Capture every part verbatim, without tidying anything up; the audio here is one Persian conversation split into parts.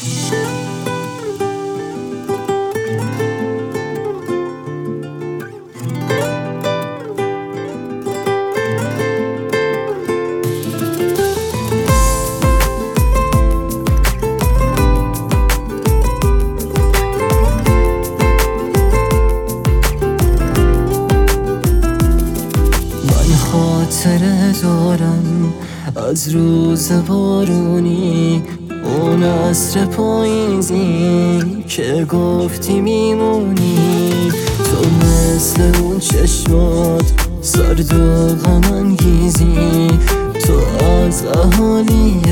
خاطره دارم از روز بارونی، اون عصر پاییزی که گفتی میمونی. تو مثل اون چشمات سرد و غم انگیزی، تو از اهالی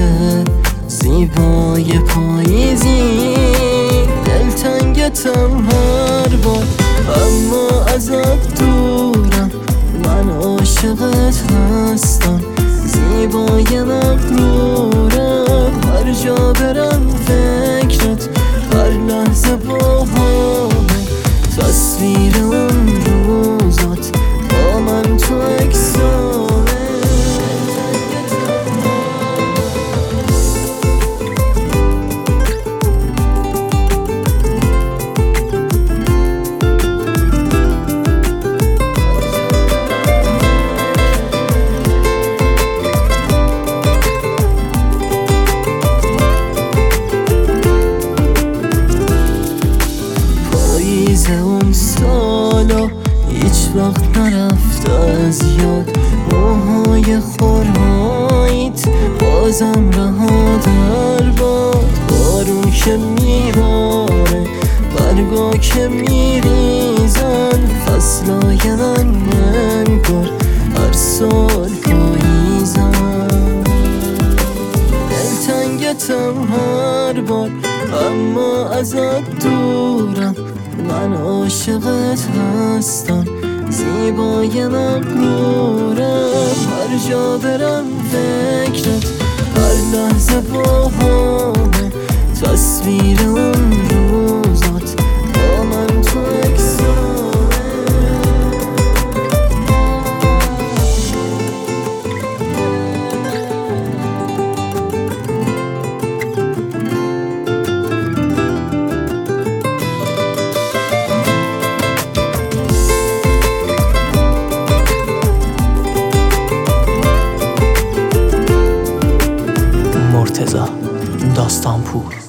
زیبای پاییزی. دلتنگتم هر بار اما ازت دورم، من عاشقت هستم، زیبای مغرورم. هر جا برم فکرت، هر لحظه با همه تصویر اون روزات با من تو عکسامه. اون سالا هیچ وقت نرفت از یاد، موهای خورهاییت بازم رها در باد. بارون که میباره، برگا که میریزن، فصلای من انگار هر سال پاییزن. دلتنگتم هر بار اما ازت دورم، من عاشقت هستم، زیبای مغرورم. هر جا برم فکرت، هر لحظه با همه تصویر اون روزات با من تو عکسامه. مرتضی داستانپور.